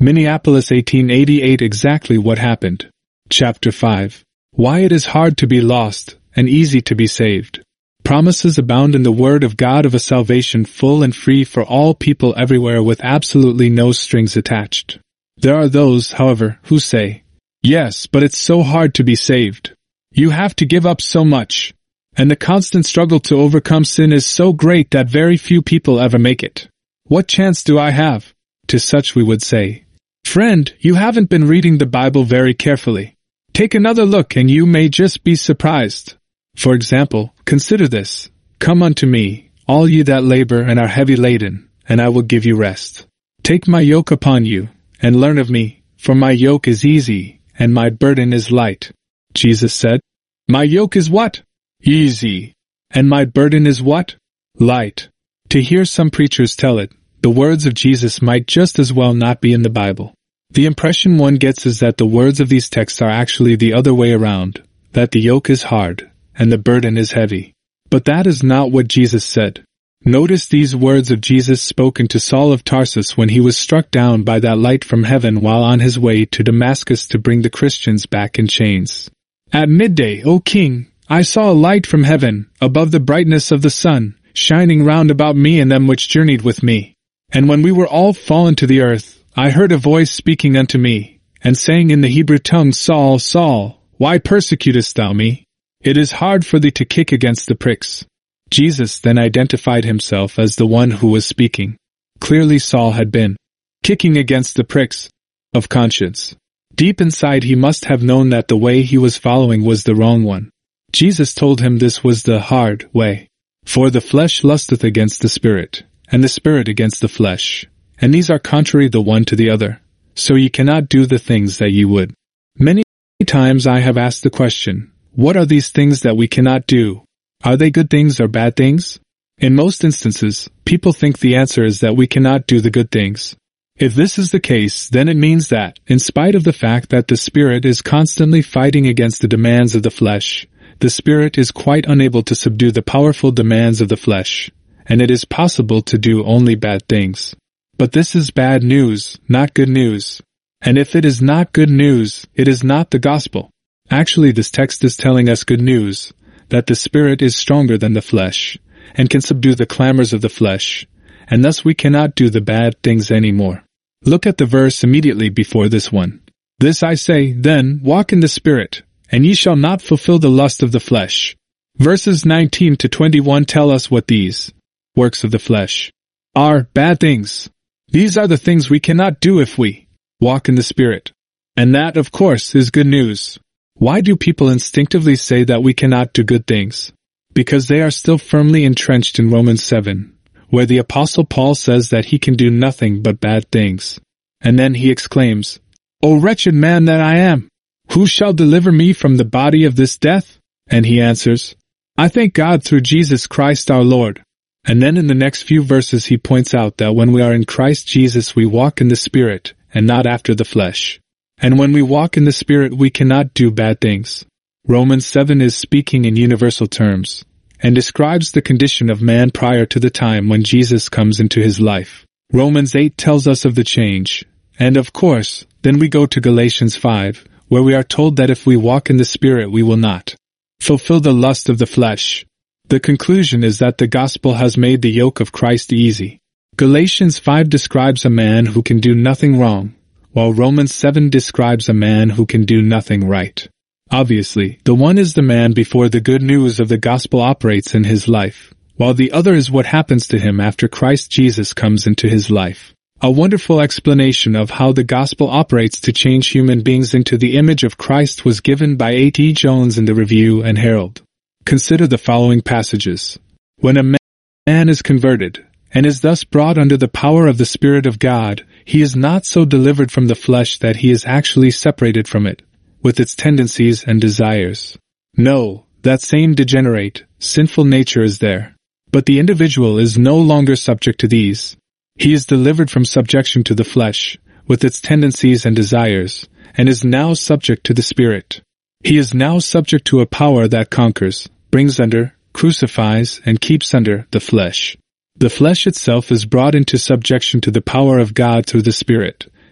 Minneapolis 1888. Exactly what happened. Chapter 5. Why it is hard to be lost, and easy to be saved. Promises abound in the Word of God of a salvation full and free for all people everywhere with absolutely no strings attached. There are those, however, who say, "Yes, but it's so hard to be saved. You have to give up so much. And the constant struggle to overcome sin is so great that very few people ever make it. What chance do I have?" To such we would say, "Friend, you haven't been reading the Bible very carefully. Take another look and you may just be surprised. For example, consider this. Come unto me, all ye that labor and are heavy laden, and I will give you rest. Take my yoke upon you, and learn of me, for my yoke is easy, and my burden is light." Jesus said, "My yoke is what? Easy. And my burden is what? Light." To hear some preachers tell it, the words of Jesus might just as well not be in the Bible. The impression one gets is that the words of these texts are actually the other way around, that the yoke is hard, and the burden is heavy. But that is not what Jesus said. Notice these words of Jesus spoken to Saul of Tarsus when he was struck down by that light from heaven while on his way to Damascus to bring the Christians back in chains. "At midday, O king, I saw a light from heaven, above the brightness of the sun, shining round about me and them which journeyed with me. And when we were all fallen to the earth, I heard a voice speaking unto me, and saying in the Hebrew tongue, Saul, Saul, why persecutest thou me? It is hard for thee to kick against the pricks." Jesus then identified himself as the one who was speaking. Clearly Saul had been kicking against the pricks of conscience. Deep inside he must have known that the way he was following was the wrong one. Jesus told him this was the hard way. "For the flesh lusteth against the Spirit, and the Spirit against the flesh, and these are contrary the one to the other, so ye cannot do the things that ye would." Many times I have asked the question, what are these things that we cannot do? Are they good things or bad things? In most instances, people think the answer is that we cannot do the good things. If this is the case, then it means that, in spite of the fact that the Spirit is constantly fighting against the demands of the flesh, the Spirit is quite unable to subdue the powerful demands of the flesh, and it is possible to do only bad things. But this is bad news, not good news. And if it is not good news, it is not the gospel. Actually, this text is telling us good news, that the Spirit is stronger than the flesh, and can subdue the clamors of the flesh, and thus we cannot do the bad things anymore. Look at the verse immediately before this one. "This I say, then, walk in the Spirit, and ye shall not fulfill the lust of the flesh." Verses 19 to 21 tell us what these works of the flesh are: bad things. These are the things we cannot do if we walk in the Spirit. And that, of course, is good news. Why do people instinctively say that we cannot do good things? Because they are still firmly entrenched in Romans 7, where the Apostle Paul says that he can do nothing but bad things. And then he exclaims, "O wretched man that I am! Who shall deliver me from the body of this death?" And he answers, "I thank God through Jesus Christ our Lord." And then in the next few verses he points out that when we are in Christ Jesus we walk in the Spirit, and not after the flesh. And when we walk in the Spirit we cannot do bad things. Romans 7 is speaking in universal terms, and describes the condition of man prior to the time when Jesus comes into his life. Romans 8 tells us of the change, and of course, then we go to Galatians 5, where we are told that if we walk in the Spirit we will not fulfill the lust of the flesh. The conclusion is that the gospel has made the yoke of Christ easy. Galatians 5 describes a man who can do nothing wrong, while Romans 7 describes a man who can do nothing right. Obviously, the one is the man before the good news of the gospel operates in his life, while the other is what happens to him after Christ Jesus comes into his life. A wonderful explanation of how the gospel operates to change human beings into the image of Christ was given by A.T. Jones in the Review and Herald. Consider the following passages. When a man is converted, and is thus brought under the power of the Spirit of God, he is not so delivered from the flesh that he is actually separated from it, with its tendencies and desires. No, that same degenerate, sinful nature is there. But the individual is no longer subject to these. He is delivered from subjection to the flesh, with its tendencies and desires, and is now subject to the Spirit. He is now subject to a power that conquers, brings under, crucifies, and keeps under the flesh. The flesh itself is brought into subjection to the power of God through the Spirit,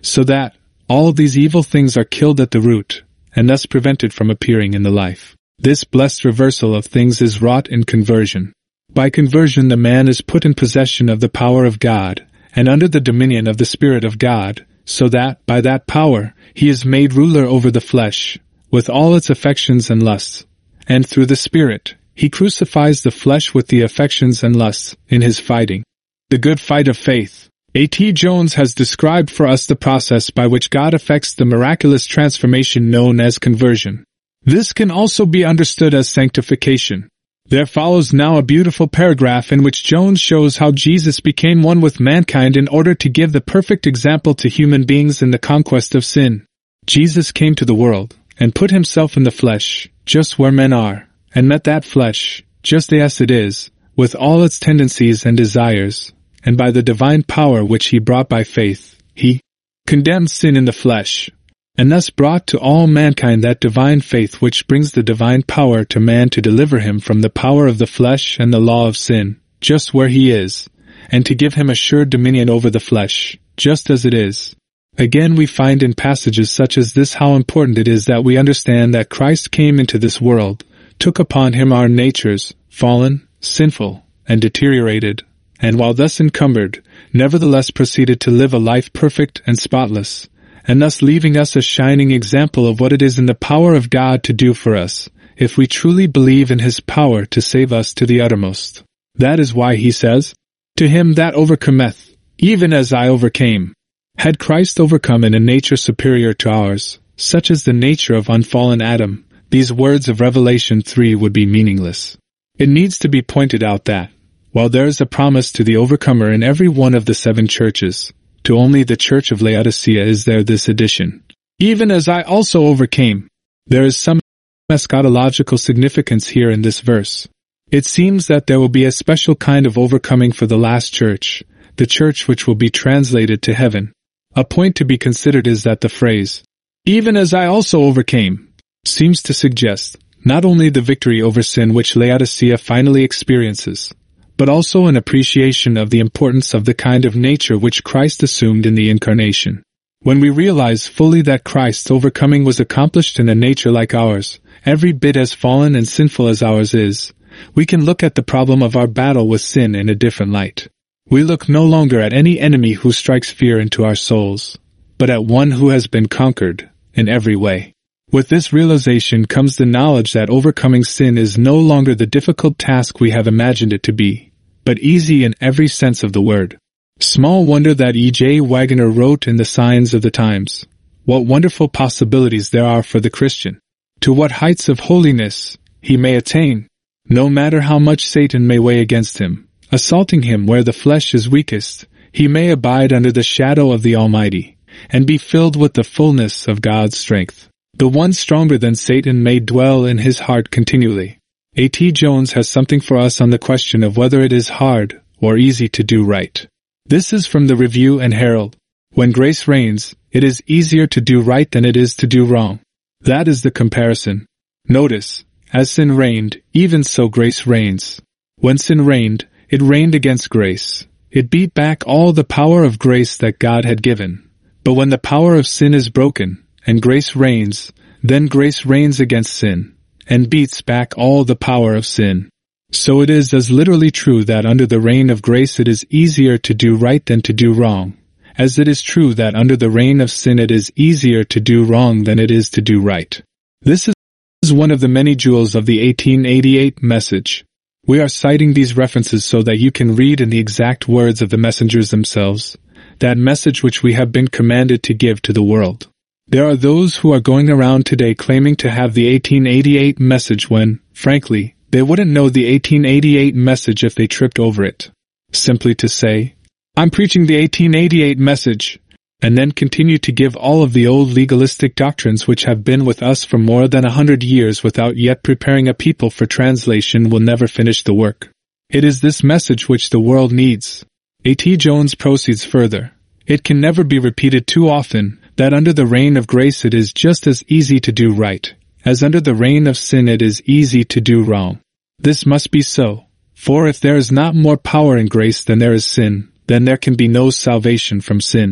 so that all these evil things are killed at the root, and thus prevented from appearing in the life. This blessed reversal of things is wrought in conversion. By conversion the man is put in possession of the power of God, and under the dominion of the Spirit of God, so that, by that power, he is made ruler over the flesh, with all its affections and lusts. And through the Spirit, he crucifies the flesh with the affections and lusts, in his fighting. The good fight of faith. A.T. Jones has described for us the process by which God effects the miraculous transformation known as conversion. This can also be understood as sanctification. There follows now a beautiful paragraph in which Jones shows how Jesus became one with mankind in order to give the perfect example to human beings in the conquest of sin. Jesus came to the world, and put himself in the flesh, just where men are, and met that flesh, just as it is, with all its tendencies and desires, and by the divine power which he brought by faith, he condemned sin in the flesh, and thus brought to all mankind that divine faith which brings the divine power to man to deliver him from the power of the flesh and the law of sin, just where he is, and to give him assured dominion over the flesh, just as it is. Again we find in passages such as this how important it is that we understand that Christ came into this world, took upon him our natures, fallen, sinful, and deteriorated, and while thus encumbered, nevertheless proceeded to live a life perfect and spotless, and thus leaving us a shining example of what it is in the power of God to do for us, if we truly believe in his power to save us to the uttermost. That is why he says, "To him that overcometh, even as I overcame." Had Christ overcome in a nature superior to ours, such as the nature of unfallen Adam, these words of Revelation 3 would be meaningless. It needs to be pointed out that, while there is a promise to the overcomer in every one of the 7 churches, to only the church of Laodicea is there this addition, "Even as I also overcame." There is some eschatological significance here in this verse. It seems that there will be a special kind of overcoming for the last church, the church which will be translated to heaven. A point to be considered is that the phrase, "Even as I also overcame," seems to suggest not only the victory over sin which Laodicea finally experiences, but also an appreciation of the importance of the kind of nature which Christ assumed in the Incarnation. When we realize fully that Christ's overcoming was accomplished in a nature like ours, every bit as fallen and sinful as ours is, we can look at the problem of our battle with sin in a different light. We look no longer at any enemy who strikes fear into our souls, but at one who has been conquered, in every way. With this realization comes the knowledge that overcoming sin is no longer the difficult task we have imagined it to be, but easy in every sense of the word. Small wonder that E.J. Waggoner wrote in The Signs of the Times, "What wonderful possibilities there are for the Christian. To what heights of holiness he may attain, no matter how much Satan may weigh against him. Assaulting him where the flesh is weakest, he may abide under the shadow of the Almighty, and be filled with the fullness of God's strength. The one stronger than Satan may dwell in his heart continually." A.T. Jones has something for us on the question of whether it is hard or easy to do right. This is from the Review and Herald. "When grace reigns, it is easier to do right than it is to do wrong." That is the comparison. Notice, as sin reigned, even so grace reigns. When sin reigned, it reigned against grace. It beat back all the power of grace that God had given. But when the power of sin is broken, and grace reigns, then grace reigns against sin, and beats back all the power of sin. So it is as literally true that under the reign of grace it is easier to do right than to do wrong, as it is true that under the reign of sin it is easier to do wrong than it is to do right. This is one of the many jewels of the 1888 message. We are citing these references so that you can read in the exact words of the messengers themselves, that message which we have been commanded to give to the world. There are those who are going around today claiming to have the 1888 message when, frankly, they wouldn't know the 1888 message if they tripped over it. Simply to say, "I'm preaching the 1888 message," and then continue to give all of the old legalistic doctrines which have been with us for more than 100 years without yet preparing a people for translation will never finish the work. It is this message which the world needs. A.T. Jones proceeds further. "It can never be repeated too often that under the reign of grace it is just as easy to do right, as under the reign of sin it is easy to do wrong. This must be so, for if there is not more power in grace than there is sin, then there can be no salvation from sin.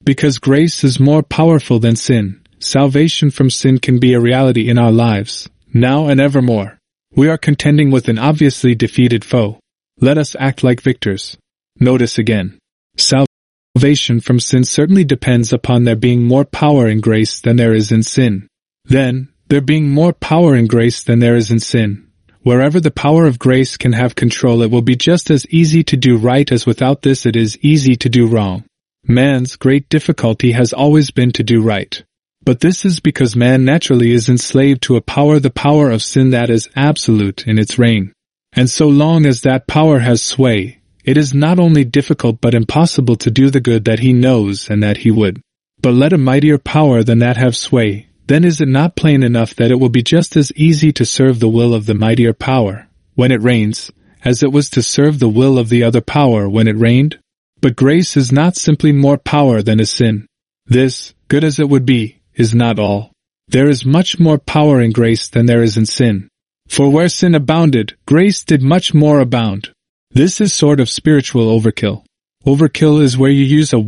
Because grace is more powerful than sin, salvation from sin can be a reality in our lives, now and evermore. We are contending with an obviously defeated foe. Let us act like victors. Notice again. Salvation from sin certainly depends upon there being more power in grace than there is in sin. Then, there being more power in grace than there is in sin. Wherever the power of grace can have control, it will be just as easy to do right as without this it is easy to do wrong. Man's great difficulty has always been to do right. But this is because man naturally is enslaved to the power of sin that is absolute in its reign. And so long as that power has sway, it is not only difficult but impossible to do the good that he knows and that he would. But let a mightier power than that have sway, then is it not plain enough that it will be just as easy to serve the will of the mightier power, when it reigns, as it was to serve the will of the other power when it reigned? But grace is not simply more power than is sin. This, good as it would be, is not all. There is much more power in grace than there is in sin. For where sin abounded, grace did much more abound. This is sort of spiritual overkill. Overkill is where you use a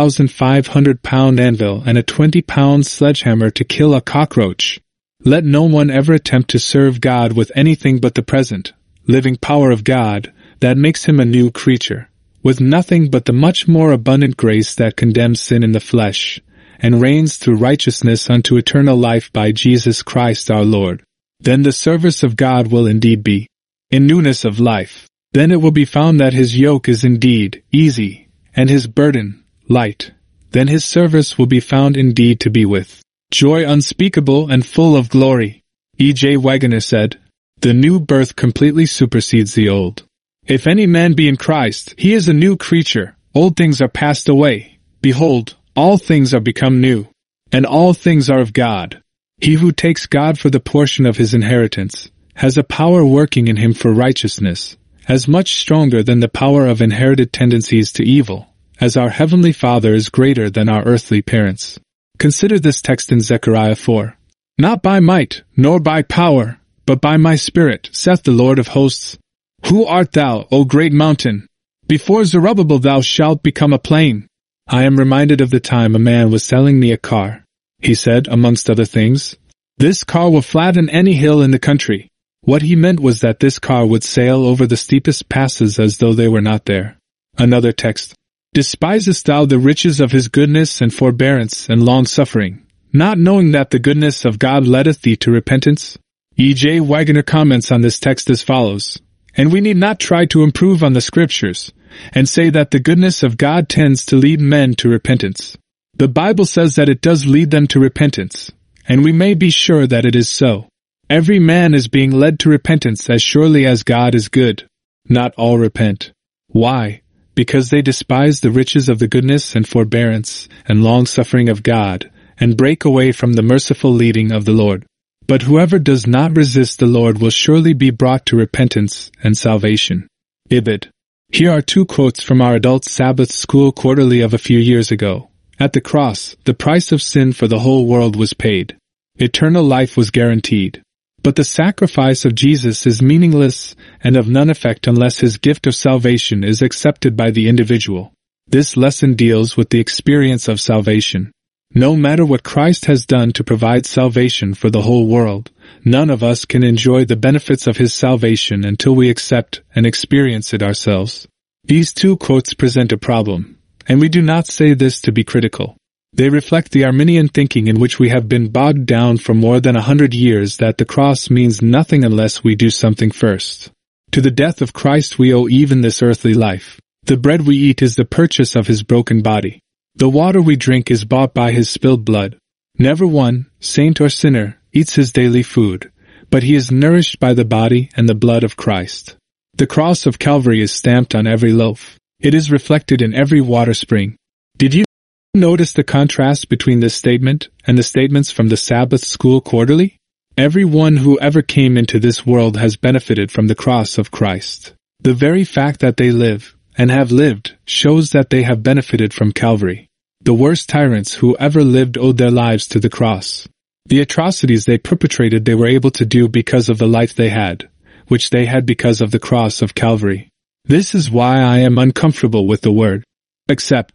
1,500-pound anvil and a 20-pound sledgehammer to kill a cockroach. Let no one ever attempt to serve God with anything but the present, living power of God, that makes him a new creature, with nothing but the much more abundant grace that condemns sin in the flesh, and reigns through righteousness unto eternal life by Jesus Christ our Lord. Then the service of God will indeed be in newness of life. Then it will be found that his yoke is indeed easy, and his burden light. Then his service will be found indeed to be with joy unspeakable and full of glory. E.J. Waggoner said, "The new birth completely supersedes the old. If any man be in Christ, he is a new creature. Old things are passed away. Behold, all things are become new. And all things are of God. He who takes God for the portion of his inheritance has a power working in him for righteousness, as much stronger than the power of inherited tendencies to evil, as our Heavenly Father is greater than our earthly parents." Consider this text in Zechariah 4. "Not by might, nor by power, but by my Spirit, saith the Lord of hosts. Who art thou, O great mountain? Before Zerubbabel thou shalt become a plain." I am reminded of the time a man was selling me a car. He said, amongst other things, "This car will flatten any hill in the country." What he meant was that this car would sail over the steepest passes as though they were not there. Another text, "Despisest thou the riches of his goodness and forbearance and long-suffering, not knowing that the goodness of God leadeth thee to repentance?" E.J. Waggoner comments on this text as follows, "And we need not try to improve on the Scriptures, and say that the goodness of God tends to lead men to repentance. The Bible says that it does lead them to repentance, and we may be sure that it is so. Every man is being led to repentance as surely as God is good. Not all repent. Why? Because they despise the riches of the goodness and forbearance and long-suffering of God, and break away from the merciful leading of the Lord. But whoever does not resist the Lord will surely be brought to repentance and salvation." Ibid. Here are two quotes from our adult Sabbath School Quarterly of a few years ago. "At the cross, the price of sin for the whole world was paid. Eternal life was guaranteed. But the sacrifice of Jesus is meaningless and of none effect unless his gift of salvation is accepted by the individual. This lesson deals with the experience of salvation. No matter what Christ has done to provide salvation for the whole world, none of us can enjoy the benefits of his salvation until we accept and experience it ourselves." These two quotes present a problem, and we do not say this to be critical. They reflect the Arminian thinking in which we have been bogged down for more than 100 years, that the cross means nothing unless we do something first. To the death of Christ we owe even this earthly life. The bread we eat is the purchase of his broken body. The water we drink is bought by his spilled blood. Never one, saint or sinner, eats his daily food, but he is nourished by the body and the blood of Christ. The cross of Calvary is stamped on every loaf. It is reflected in every water spring. Did you notice the contrast between this statement and the statements from the Sabbath School Quarterly? Everyone who ever came into this world has benefited from the cross of Christ. The very fact that they live, and have lived, shows that they have benefited from Calvary. The worst tyrants who ever lived owed their lives to the cross. The atrocities they perpetrated they were able to do because of the life they had, which they had because of the cross of Calvary. This is why I am uncomfortable with the word accept.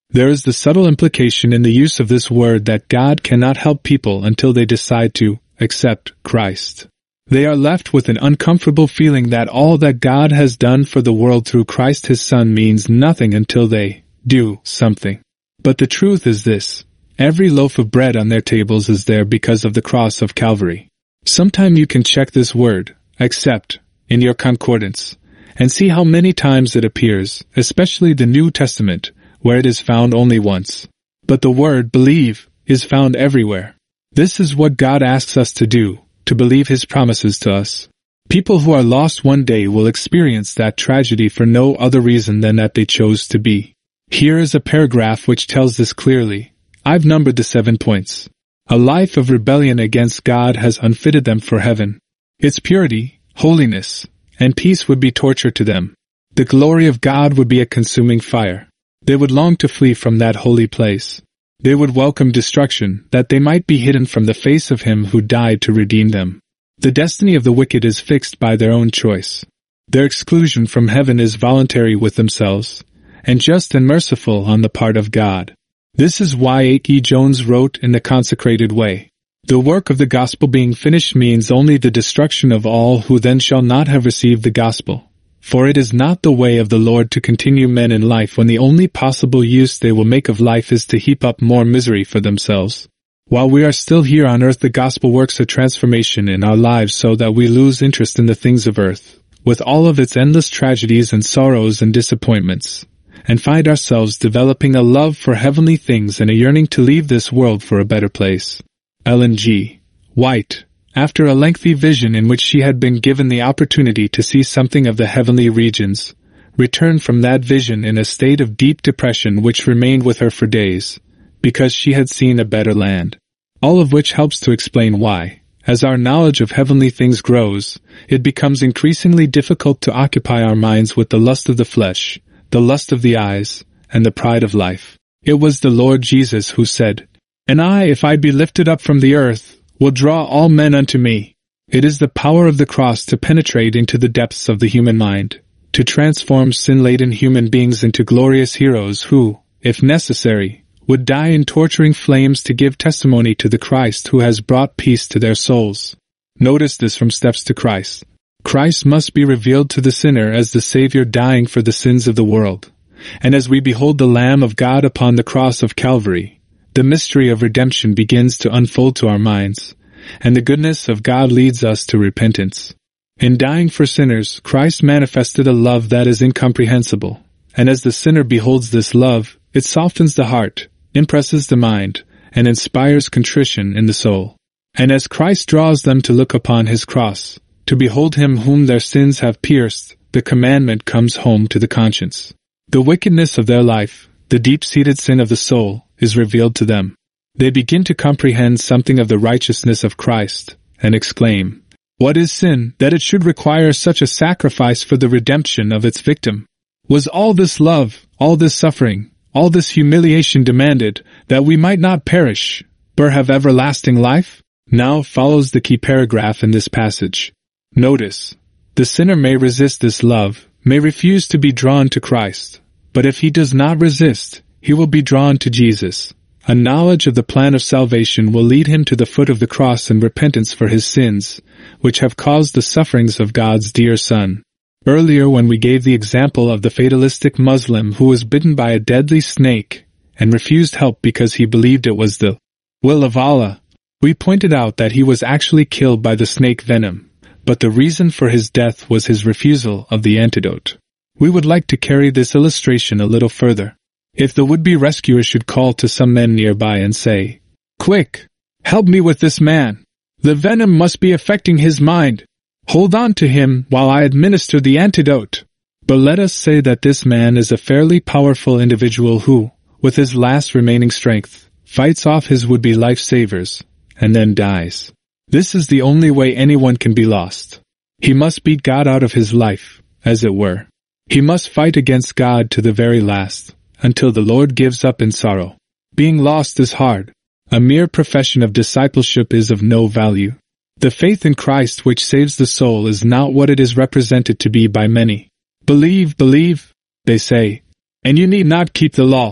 There is the subtle implication in the use of this word that God cannot help people until they decide to accept Christ. They are left with an uncomfortable feeling that all that God has done for the world through Christ His Son means nothing until they do something. But the truth is this: every loaf of bread on their tables is there because of the cross of Calvary. Sometime you can check this word, accept, in your concordance, and see how many times it appears, especially the New Testament, where it is found only once. But the word believe is found everywhere. This is what God asks us to do, to believe His promises to us. People who are lost one day will experience that tragedy for no other reason than that they chose to be. Here is a paragraph which tells this clearly. I've numbered the 7 points. A life of rebellion against God has unfitted them for heaven. Its purity, holiness, and peace would be torture to them. The glory of God would be a consuming fire. They would long to flee from that holy place. They would welcome destruction, that they might be hidden from the face of Him who died to redeem them. The destiny of the wicked is fixed by their own choice. Their exclusion from heaven is voluntary with themselves, and just and merciful on the part of God. This is why A.E. Jones wrote in the consecrated way, "The work of the gospel being finished means only the destruction of all who then shall not have received the gospel. For it is not the way of the Lord to continue men in life when the only possible use they will make of life is to heap up more misery for themselves. While we are still here on earth, the gospel works a transformation in our lives so that we lose interest in the things of earth, with all of its endless tragedies and sorrows and disappointments, and find ourselves developing a love for heavenly things and a yearning to leave this world for a better place." Ellen G. White, after a lengthy vision in which she had been given the opportunity to see something of the heavenly regions, returned from that vision in a state of deep depression which remained with her for days, because she had seen a better land. All of which helps to explain why, as our knowledge of heavenly things grows, it becomes increasingly difficult to occupy our minds with the lust of the flesh, the lust of the eyes, and the pride of life. It was the Lord Jesus who said, "And I, if I be lifted up from the earth, will draw all men unto me." It is the power of the cross to penetrate into the depths of the human mind, to transform sin-laden human beings into glorious heroes who, if necessary, would die in torturing flames to give testimony to the Christ who has brought peace to their souls. Notice this from Steps to Christ. Christ must be revealed to the sinner as the Savior dying for the sins of the world. And as we behold the Lamb of God upon the cross of Calvary, the mystery of redemption begins to unfold to our minds, and the goodness of God leads us to repentance. In dying for sinners, Christ manifested a love that is incomprehensible, and as the sinner beholds this love, it softens the heart, impresses the mind, and inspires contrition in the soul. And as Christ draws them to look upon His cross, to behold Him whom their sins have pierced, the commandment comes home to the conscience. The wickedness of their life, the deep-seated sin of the soul, is revealed to them. They begin to comprehend something of the righteousness of Christ, and exclaim, "What is sin, that it should require such a sacrifice for the redemption of its victim? Was all this love, all this suffering, all this humiliation demanded, that we might not perish, but have everlasting life?" Now follows the key paragraph in this passage. Notice, the sinner may resist this love, may refuse to be drawn to Christ, but if he does not resist, he will be drawn to Jesus. A knowledge of the plan of salvation will lead him to the foot of the cross in repentance for his sins, which have caused the sufferings of God's dear Son. Earlier, when we gave the example of the fatalistic Muslim who was bitten by a deadly snake and refused help because he believed it was the will of Allah, we pointed out that he was actually killed by the snake venom, but the reason for his death was his refusal of the antidote. We would like to carry this illustration a little further. If the would-be rescuer should call to some men nearby and say, "Quick, help me with this man. The venom must be affecting his mind. Hold on to him while I administer the antidote." But let us say that this man is a fairly powerful individual who, with his last remaining strength, fights off his would-be lifesavers, and then dies. This is the only way anyone can be lost. He must beat God out of his life, as it were. He must fight against God to the very last, until the Lord gives up in sorrow. Being lost is hard. A mere profession of discipleship is of no value. The faith in Christ which saves the soul is not what it is represented to be by many. "Believe, believe," they say, "and you need not keep the law."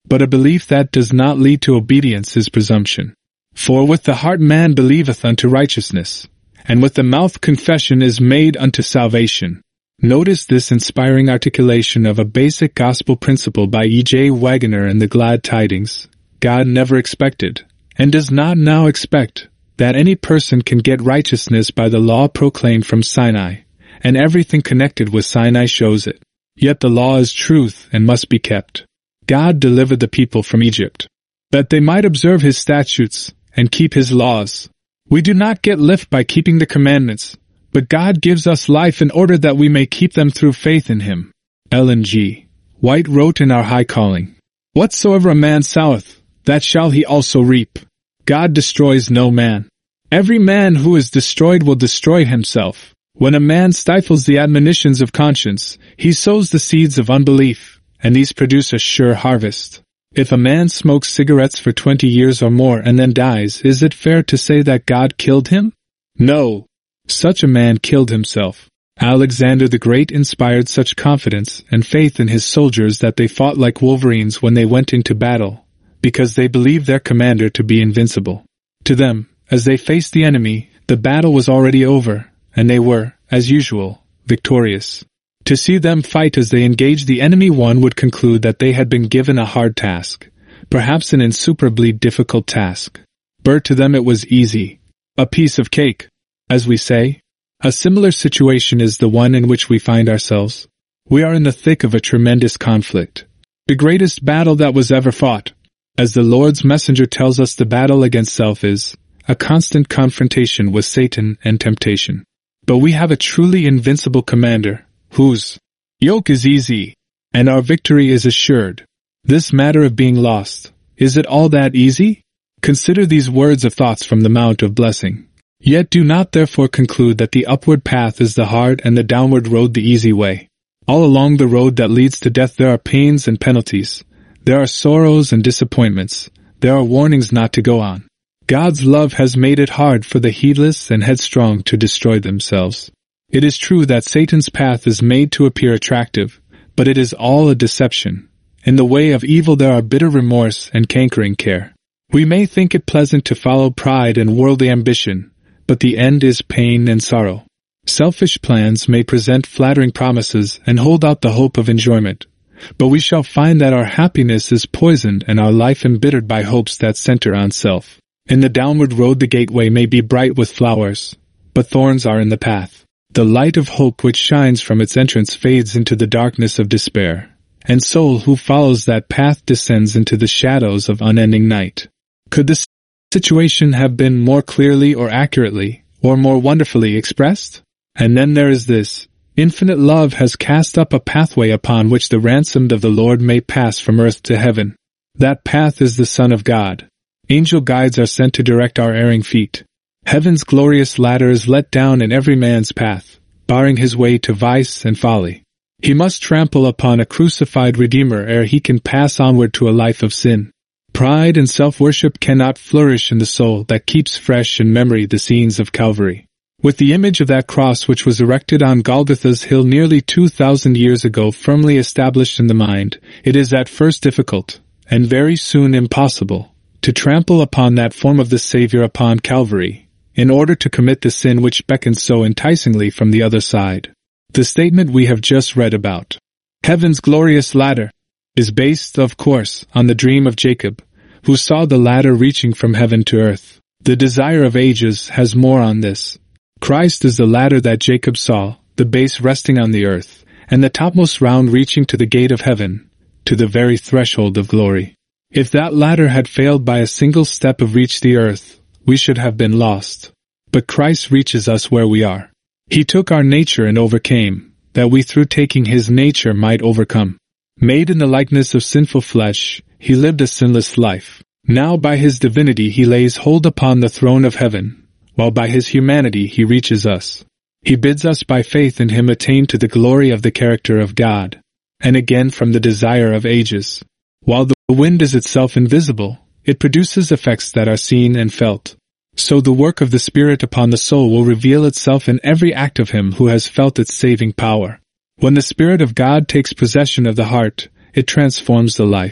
but a belief that does not lead to obedience is presumption. For with the heart man believeth unto righteousness, and with the mouth confession is made unto salvation. Notice this inspiring articulation of a basic gospel principle by E.J. Waggoner in the Glad Tidings. God never expected, and does not now expect, that any person can get righteousness by the law proclaimed from Sinai, and everything connected with Sinai shows it. Yet the law is truth and must be kept. God delivered the people from Egypt, that they might observe his statutes and keep his laws. We do not get lift by keeping the commandments, but God gives us life in order that we may keep them through faith in him. Ellen G. White wrote in Our High Calling, "Whatsoever a man soweth, that shall he also reap." God destroys no man. Every man who is destroyed will destroy himself. When a man stifles the admonitions of conscience, he sows the seeds of unbelief, and these produce a sure harvest. If a man smokes cigarettes for 20 years or more and then dies, is it fair to say that God killed him? No. Such a man killed himself. Alexander the Great inspired such confidence and faith in his soldiers that they fought like wolverines when they went into battle, because they believed their commander to be invincible. To them, as they faced the enemy, the battle was already over, and they were, as usual, victorious. To see them fight as they engaged the enemy, one would conclude that they had been given a hard task, perhaps an insuperably difficult task. But to them it was easy. A piece of cake, as we say. A similar situation is the one in which we find ourselves. We are in the thick of a tremendous conflict, the greatest battle that was ever fought. As the Lord's messenger tells us, the battle against self is a constant confrontation with Satan and temptation. But we have a truly invincible commander, whose yoke is easy, and our victory is assured. This matter of being lost, is it all that easy? Consider these words of thoughts from the Mount of Blessing. Yet do not therefore conclude that the upward path is the hard and the downward road the easy way. All along the road that leads to death there are pains and penalties. There are sorrows and disappointments. There are warnings not to go on. God's love has made it hard for the heedless and headstrong to destroy themselves. It is true that Satan's path is made to appear attractive, but it is all a deception. In the way of evil there are bitter remorse and cankering care. We may think it pleasant to follow pride and worldly ambition, but the end is pain and sorrow. Selfish plans may present flattering promises and hold out the hope of enjoyment, but we shall find that our happiness is poisoned and our life embittered by hopes that center on self. In the downward road the gateway may be bright with flowers, but thorns are in the path. The light of hope which shines from its entrance fades into the darkness of despair, and soul who follows that path descends into the shadows of unending night. Could the situation have been more clearly or accurately, or more wonderfully expressed? And then there is this: infinite love has cast up a pathway upon which the ransomed of the Lord may pass from earth to heaven. That path is the Son of God. Angel guides are sent to direct our erring feet. Heaven's glorious ladder is let down in every man's path, barring his way to vice and folly. He must trample upon a crucified Redeemer ere he can pass onward to a life of sin. Pride and self-worship cannot flourish in the soul that keeps fresh in memory the scenes of Calvary. With the image of that cross which was erected on Golgotha's hill nearly 2,000 years ago firmly established in the mind, it is at first difficult, and very soon impossible, to trample upon that form of the Savior upon Calvary, in order to commit the sin which beckons so enticingly from the other side. The statement we have just read about heaven's glorious ladder is based, of course, on the dream of Jacob, who saw the ladder reaching from heaven to earth. The Desire of Ages has more on this. Christ is the ladder that Jacob saw, the base resting on the earth, and the topmost round reaching to the gate of heaven, to the very threshold of glory. If that ladder had failed by a single step of reach the earth, we should have been lost. But Christ reaches us where we are. He took our nature and overcame, that we through taking his nature might overcome. Made in the likeness of sinful flesh, he lived a sinless life. Now by his divinity he lays hold upon the throne of heaven, while by his humanity he reaches us. He bids us by faith in him attain to the glory of the character of God, and again from the Desire of Ages. While the wind is itself invisible, it produces effects that are seen and felt. So the work of the Spirit upon the soul will reveal itself in every act of him who has felt its saving power. When the Spirit of God takes possession of the heart, it transforms the life.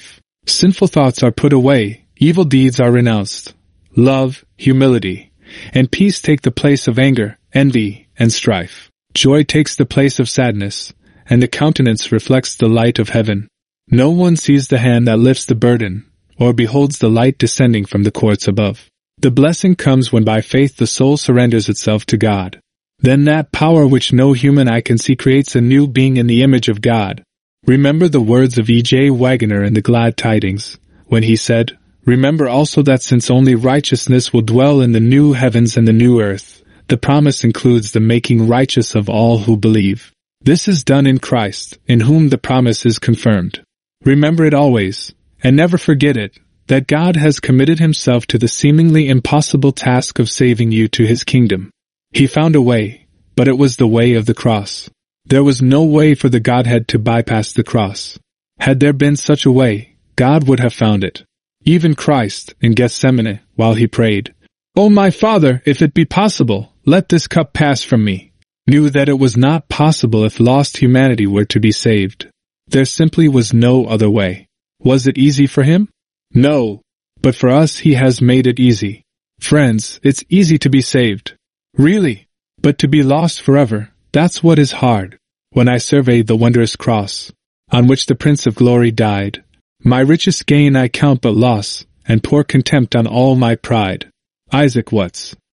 Sinful thoughts are put away, evil deeds are renounced. Love, humility, and peace take the place of anger, envy, and strife. Joy takes the place of sadness, and the countenance reflects the light of heaven. No one sees the hand that lifts the burden, or beholds the light descending from the courts above. The blessing comes when by faith the soul surrenders itself to God. Then that power which no human eye can see creates a new being in the image of God. Remember the words of E.J. Waggoner in the Glad Tidings, when he said, "Remember also that since only righteousness will dwell in the new heavens and the new earth, the promise includes the making righteous of all who believe. This is done in Christ, in whom the promise is confirmed." Remember it always, and never forget it, that God has committed himself to the seemingly impossible task of saving you to his kingdom. He found a way, but it was the way of the cross. There was no way for the Godhead to bypass the cross. Had there been such a way, God would have found it. Even Christ, in Gethsemane, while he prayed, "O my Father, if it be possible, let this cup pass from me," knew that it was not possible if lost humanity were to be saved. There simply was no other way. Was it easy for him? No. But for us he has made it easy. Friends, it's easy to be saved. Really. But to be lost forever, that's what is hard. When I survey the wondrous cross, on which the Prince of Glory died, my richest gain I count but loss, and pour contempt on all my pride. Isaac Watts.